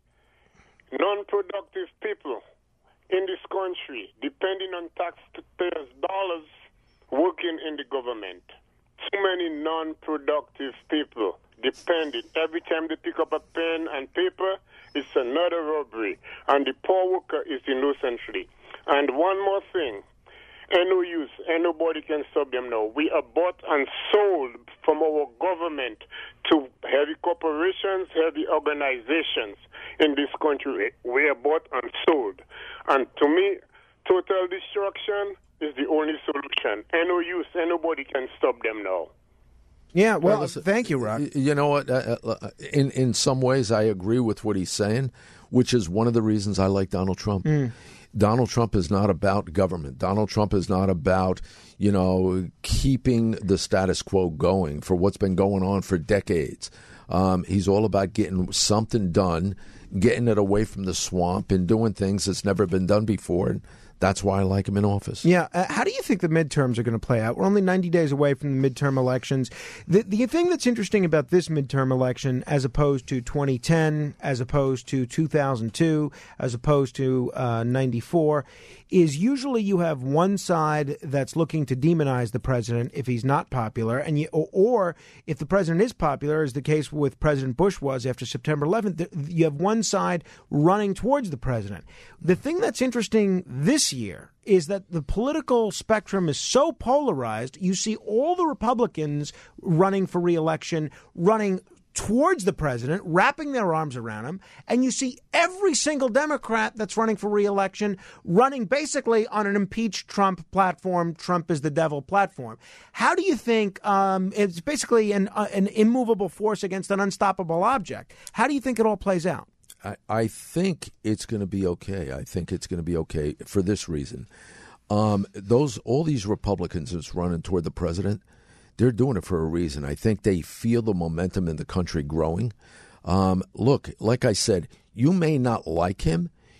non-productive people in this country depending on taxpayers' dollars working in the government. Too many non-productive people depending. Every time they pick up a pen and paper, it's another robbery, and the poor worker is innocently. And one more thing. Ain't no use. Ain't nobody can stop them now. We are bought and sold from our government to heavy corporations, heavy organizations in this country. We are bought and sold. And to me, total destruction is the only solution. Ain't no use. Ain't nobody can stop them now. Yeah, well, well listen, thank you, Rock. You know what? Uh, uh, in, in some ways, I agree with what he's saying, which is one of the reasons I like Donald Trump. Mm. Donald Trump is not about government. Donald Trump is not about, you know, keeping the status quo going for what's been going on for decades. Um, he's all about getting something done, getting it away from the swamp, and doing things that's never been done before. And that's why I like him in office. Yeah. Uh, how do you think the midterms are going to play out? We're only ninety days away from the midterm elections. The, the thing that's interesting about this midterm election, as opposed to twenty ten, as opposed to two thousand two, as opposed to uh, ninety-four, is usually you have one side that's looking to demonize the president if he's not popular, and you, or, or if the president is popular, as the case with President Bush was after September eleventh, you have one side running towards the president. The thing that's interesting this year is that the political spectrum is so polarized. You see all the Republicans running for re-election, running towards the president, wrapping their arms around him, and you see every single Democrat that's running for re-election running basically on an impeach Trump platform, Trump is the devil platform. How do you think um, it's basically an, uh, an immovable force against an unstoppable object? How do you think it all plays out? I, I think it's going to be okay. I think it's going to be okay for this reason. Um, those all these Republicans that's running toward the president, they're doing it for a reason. I think they feel the momentum in the country growing. Um, look, like I said, you may not like him.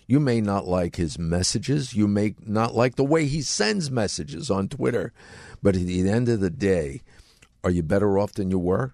You may not like his messages. You may not like the way he sends messages on Twitter. But at the end of the day, are you better off than you were?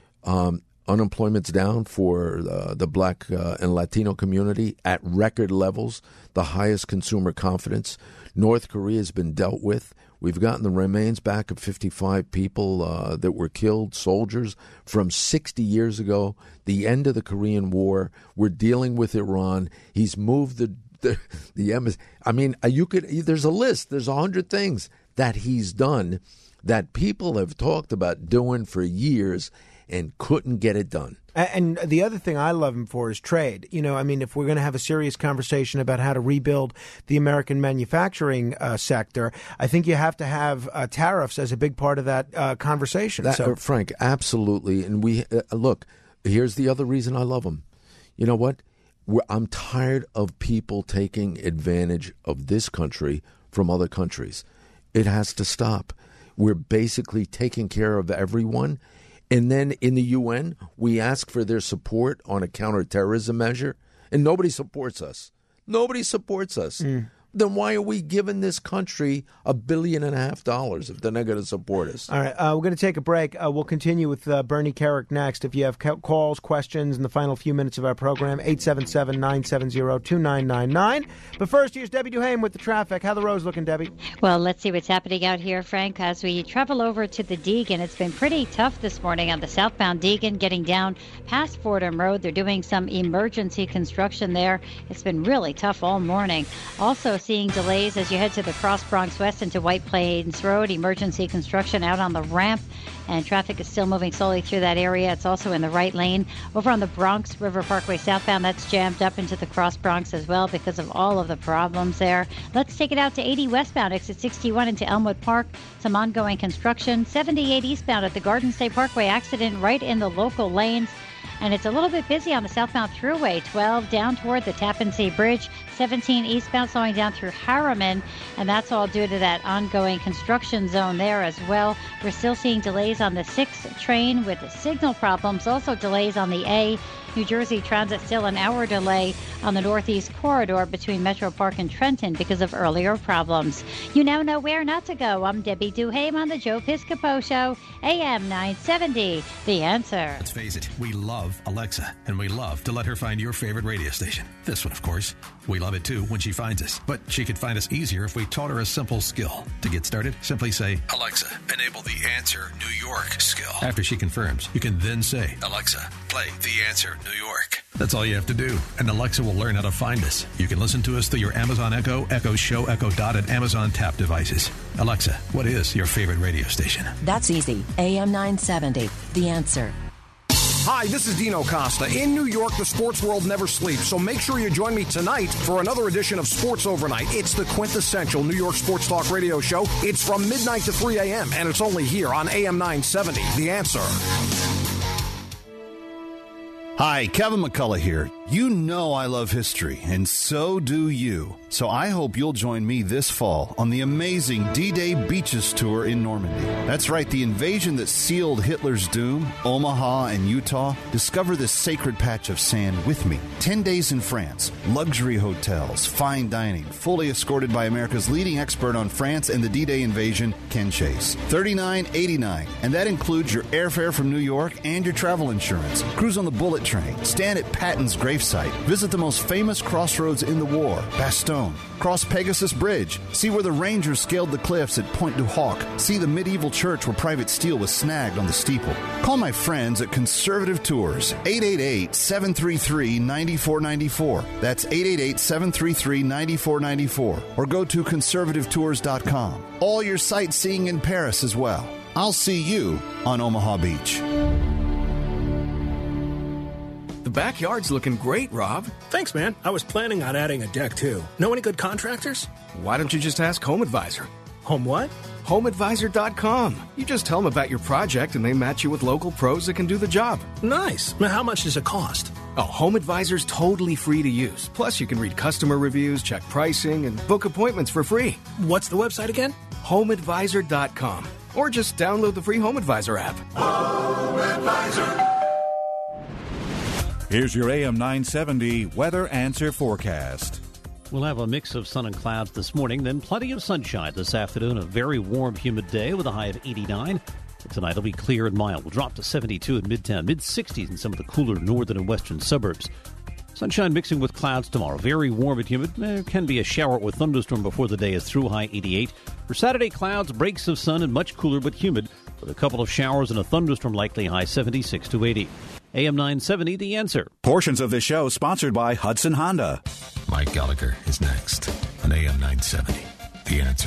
Um, unemployment's down for uh, the black uh, and Latino community at record levels, the highest consumer confidence. North Korea has been dealt with. We've gotten the remains back of fifty-five people uh, that were killed, soldiers, from sixty years ago, the end of the Korean War. We're dealing with Iran. He's moved the the, the embassy. I mean, you could. There's a list. There's a hundred things that he's done that people have talked about doing for years and couldn't get it done. And the other thing I love him for is trade. You know, I mean, if we're going to have a serious conversation about how to rebuild the American manufacturing uh, sector, I think you have to have uh, tariffs as a big part of that uh, conversation. That, so, uh, Frank, absolutely. And we uh, look, here's the other reason I love him. You know what? We're, I'm tired of people taking advantage of this country from other countries. It has to stop. We're basically taking care of everyone. And then in the U N, we ask for their support on a counterterrorism measure, and nobody supports us. Nobody supports us. Mm. Then why are we giving this country a billion and a half dollars if they're not going to support us? All right, uh, we're going to take a break. Uh, we'll continue with uh, Bernie Kerik next. If you have ca- calls, questions in the final few minutes of our program, eight seven seven, nine seven zero, two nine nine nine. But first, here's Debbie Duhame with the traffic. How the roads looking, Debbie? Well, let's see what's happening out here, Frank. As we travel over to the Deegan, it's been pretty tough this morning on the southbound Deegan, getting down past Fordham Road. They're doing some emergency construction there. It's been really tough all morning. Also seeing delays as you head to the Cross Bronx West into White Plains Road. Emergency construction out on the ramp, and traffic is still moving slowly through that area. It's also in the right lane. Over on the Bronx River Parkway southbound, that's jammed up into the Cross Bronx as well because of all of the problems there. Let's take it out to eighty westbound, exit sixty-one into Elmwood Park. Some ongoing construction. seventy-eight eastbound at the Garden State Parkway, accident right in the local lanes. And it's a little bit busy on the southbound thruway. twelve down toward the Tappan Zee Bridge. seventeen eastbound slowing down through Harriman. And that's all due to that ongoing construction zone there as well. We're still seeing delays on the six train with signal problems. Also delays on the A. New Jersey Transit still an hour delay on the Northeast Corridor between Metro Park and Trenton because of earlier problems. You now know where not to go. I'm Debbie Duhame on the Joe Piscopo Show, A M nine seventy. The Answer. Let's face it, we love Alexa, and we love to let her find your favorite radio station. This one, of course. We love it, too, when she finds us. But she could find us easier if we taught her a simple skill. To get started, simply say, Alexa, enable the Answer New York skill. After she confirms, you can then say, Alexa, play the Answer New York. That's all you have to do, and Alexa will learn how to find us. You can listen to us through your Amazon Echo, Echo Show, Echo Dot, and Amazon Tap devices. Alexa, what is your favorite radio station? That's easy. A M nine seventy. The Answer. Hi, this is Dino Costa. In New York, the sports world never sleeps, so make sure you join me tonight for another edition of Sports Overnight. It's the quintessential New York sports talk radio show. It's from midnight to three a.m., and it's only here on A M nine seventy. The Answer. Hi, Kevin McCullough here. You know I love history, and so do you. So I hope you'll join me this fall on the amazing D-Day Beaches Tour in Normandy. That's right, the invasion that sealed Hitler's doom, Omaha and Utah. Discover this sacred patch of sand with me. Ten days in France, luxury hotels, fine dining, fully escorted by America's leading expert on France and the D-Day invasion, Ken Chase. thirty-nine eighty-nine, and that includes your airfare from New York and your travel insurance. Cruise on the bullet train, stand at Patton's gravesite, visit the most famous crossroads in the war, Bastogne, cross Pegasus Bridge, see where the Rangers scaled the cliffs at Pointe du Hoc, see the medieval church where Private Steele was snagged on the steeple. Call my friends at Conservative Tours, eight eight eight, seven three three, nine four nine four. That's eight eight eight, seven three three, nine four nine four. Or go to conservative tours dot com. All your sightseeing in Paris as well. I'll see you on Omaha Beach. The backyard's looking great, Rob. Thanks, man. I was planning on adding a deck, too. Know any good contractors? Why don't you just ask Home Advisor? Home what? home advisor dot com. You just tell them about your project and they match you with local pros that can do the job. Nice. Now, how much does it cost? Oh, Home Advisor's totally free to use. Plus, you can read customer reviews, check pricing, and book appointments for free. What's the website again? home advisor dot com. Or just download the free Home Advisor app. Home Advisor. Here's your A M nine seventy Weather Answer forecast. We'll have a mix of sun and clouds this morning, then plenty of sunshine this afternoon. A very warm, humid day with a high of eighty-nine. Tonight it'll be clear and mild. We'll drop to seventy-two in Midtown, mid-sixties in some of the cooler northern and western suburbs. Sunshine mixing with clouds tomorrow. Very warm and humid. There can be a shower or thunderstorm before the day is through, high eighty-eight. For Saturday, clouds, breaks of sun, and much cooler but humid, with a couple of showers and a thunderstorm likely, high seventy-six to eighty. A M nine seventy, The Answer. Portions of this show sponsored by Hudson Honda. Mike Gallagher is next on A M nine seventy, The Answer.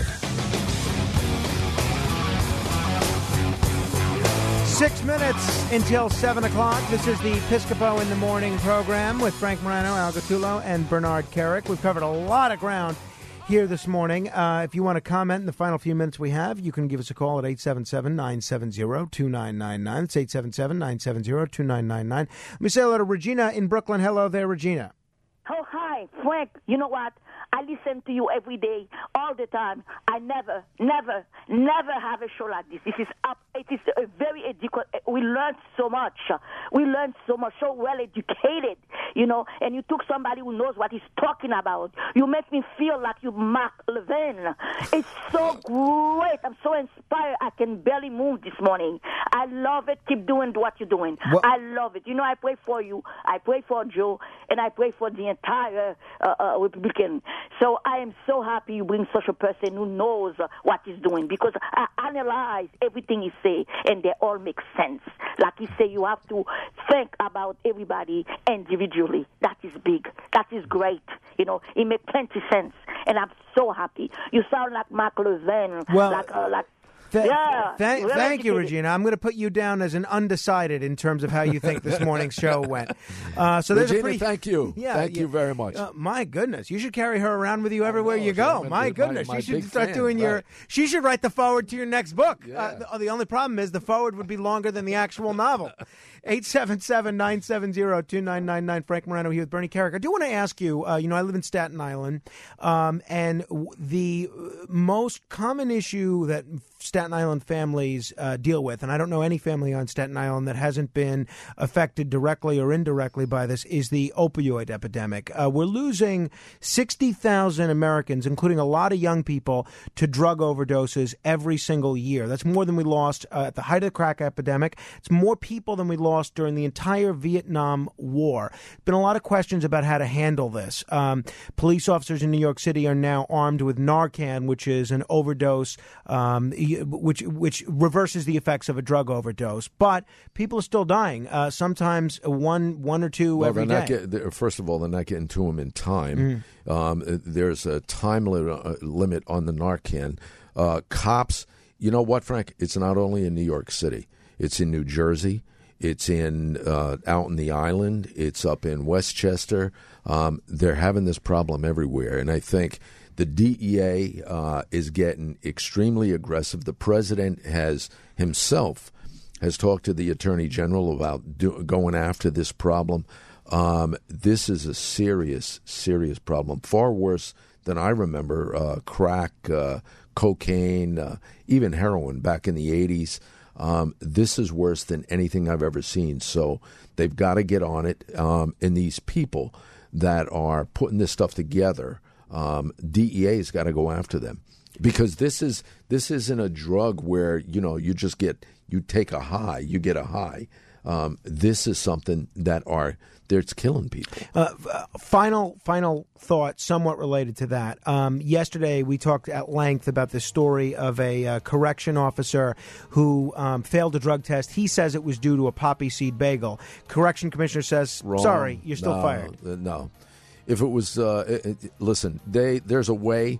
Six minutes until seven o'clock. This is the Piscopo in the Morning program with Frank Morano, Al Gattullo, and Bernard Carrick. We've covered a lot of ground here this morning. Uh, if you want to comment in the final few minutes we have, you can give us a call at eight seven seven, nine seven zero, two nine nine nine. It's eight seven seven, nine seven zero, two nine nine nine. Let me say hello to Regina in Brooklyn. Hello there, Regina. Oh, hi, Frank. You know what? I listen to you every day, all the time. I never, never, never have a show like this. This is up. It is a very educated. We learned so much. We learned so much, so well educated, you know. And you took somebody who knows what he's talking about. You make me feel like you Mark Levin. It's so great. I'm so inspired. I can barely move this morning. I love it. Keep doing what you're doing. What? I love it. You know, I pray for you. I pray for Joe, and I pray for the entire uh, uh, Republican. So I am so happy you bring such a person who knows uh, what he's doing, because I analyze everything he say, and they all make sense. Like he say, you have to think about everybody individually. That is big. That is great. You know, it makes plenty sense, and I'm so happy. You sound like Mark Levin. Well, like, uh, like Th- yeah, th- really thank you, educated. Regina. I'm going to put you down as an undecided in terms of how you think this morning's show went. Uh, so there's Regina, a pretty, thank you. Yeah, thank yeah. you very much. Uh, my goodness, you should carry her around with you everywhere know, you go. she's My my- goodness, my she should big start fan, doing your. right. She should write the forward to your next book. Yeah. Uh, the, the only problem is the forward would be longer than the actual novel. eight seven seven, nine seven zero, two nine nine nine. Frank Morano here with Bernie Carrick. I do want to ask you, uh, you know, I live in Staten Island, um, and w- the most common issue that Staten Island families uh, deal with, and I don't know any family on Staten Island that hasn't been affected directly or indirectly by this, is the opioid epidemic. Uh, we're losing sixty thousand Americans, including a lot of young people, to drug overdoses every single year. That's more than we lost uh, at the height of the crack epidemic. It's more people than we lost during the entire Vietnam War. Been a lot of questions about how to handle this. Um, police officers in New York City are now armed with Narcan, which is an overdose, um, which which reverses the effects of a drug overdose. But people are still dying. Uh, sometimes one one or two Well, every they're day. not get, first of all, they're not getting to them in time. Mm. Um, there's a time li- uh, limit on the Narcan. Uh, cops, you know what, Frank? It's not only in New York City. It's in New Jersey. It's in uh, out in the island. It's up in Westchester. Um, they're having this problem everywhere, and I think the D E A uh, is getting extremely aggressive. The president has himself has talked to the attorney general about do, going after this problem. Um, this is a serious, serious problem, far worse than I remember. Uh, crack, uh, cocaine, uh, even heroin back in the eighties. Um, this is worse than anything I've ever seen. So they've got to get on it. Um, and these people that are putting this stuff together, um, D E A's got to go after them, because this is this isn't a drug where, you know, you just get you take a high, you get a high. Um, this is something that are that's killing people. Uh, f- final, final thought, somewhat related to that. Um, yesterday, we talked at length about the story of a uh, correction officer who um, failed a drug test. He says it was due to a poppy seed bagel. Correction commissioner says, Wrong. "Sorry, you're still No, fired." uh, No, if it was, uh, it, it, listen, they there's a way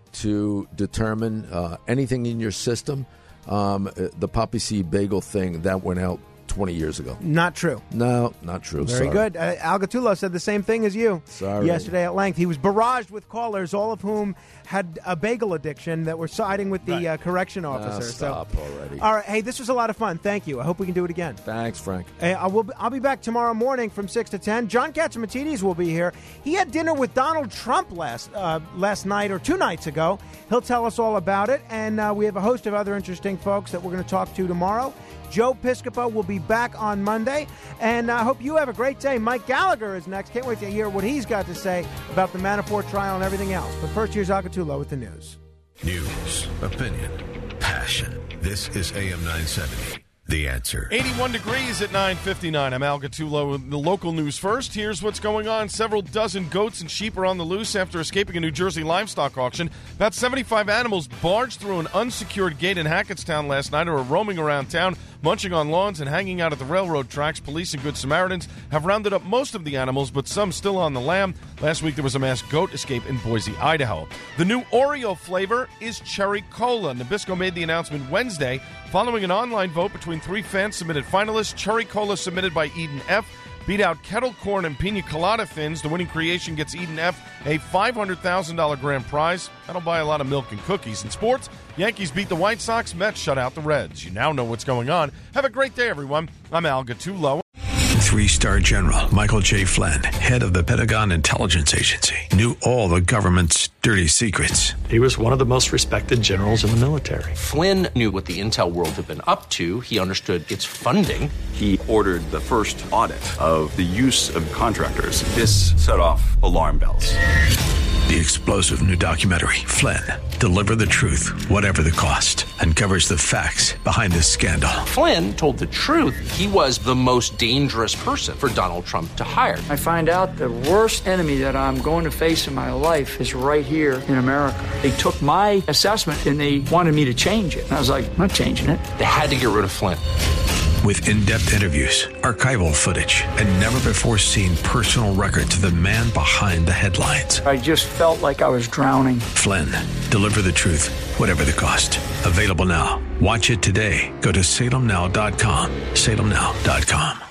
to determine uh, anything in your system. Um, uh, the poppy seed bagel thing that went out twenty years ago. Not true. No, not true. Very Sorry. good. Uh, Al Gattullo said the same thing as you Sorry. yesterday at length. He was barraged with callers, all of whom had a bagel addiction, that were siding with the Right. uh, correction Ah, officer. stop so, already. all right. Hey, this was a lot of fun. Thank you. I hope we can do it again. Thanks, Frank. Hey, I will, I'll be back tomorrow morning from six to ten. John Catsimatidis will be here. He had dinner with Donald Trump last uh, last night or two nights ago. He'll tell us all about it. And uh, we have a host of other interesting folks that we're going to talk to tomorrow Joe Piscopo will be back on Monday. And I hope you have a great day. Mike Gallagher is next. Can't wait to hear what he's got to say about the Manafort trial and everything else. But first, here's Agatulo with the news. News, opinion, passion. This is A M nine seventy. The Answer. eighty-one degrees at nine fifty-nine. I'm Al Gattulo with the local news first. Here's what's going on. Several dozen goats and sheep are on the loose after escaping a New Jersey livestock auction. About seventy-five animals barged through an unsecured gate in Hackettstown last night and are roaming around town, munching on lawns and hanging out at the railroad tracks. Police and Good Samaritans have rounded up most of the animals, but some still on the lam. Last week there was a mass goat escape in Boise, Idaho. The new Oreo flavor is Cherry Cola. Nabisco made the announcement Wednesday following an online vote between three fan-submitted finalists. Cherry Cola, submitted by Eden F., beat out Kettle Corn and Pina Colada Thins. The winning creation gets Eden F. a five hundred thousand dollars grand prize. That'll buy a lot of milk and cookies. In sports, Yankees beat the White Sox. Mets shut out the Reds. You now know what's going on. Have a great day, everyone. I'm Al Gattulo. Three-star General Michael J. Flynn, head of the Pentagon Intelligence Agency, knew all the government's dirty secrets. He was one of the most respected generals in the military. Flynn knew what the intel world had been up to. He understood its funding. He ordered the first audit of the use of contractors. This set off alarm bells. The explosive new documentary, Flynn, Deliver the Truth, Whatever the Cost, uncovers the facts behind this scandal. Flynn told the truth. He was the most dangerous person for Donald Trump to hire. I find out the worst enemy that I'm going to face in my life is right here in America. They took my assessment and they wanted me to change it. And I was like, I'm not changing it. They had to get rid of Flynn. With in-depth interviews, archival footage, and never-before-seen personal records of the man behind the headlines. I just felt like I was drowning. Flynn, Deliver the Truth, Whatever the Cost. Available now. Watch it today. Go to salem now dot com. salem now dot com.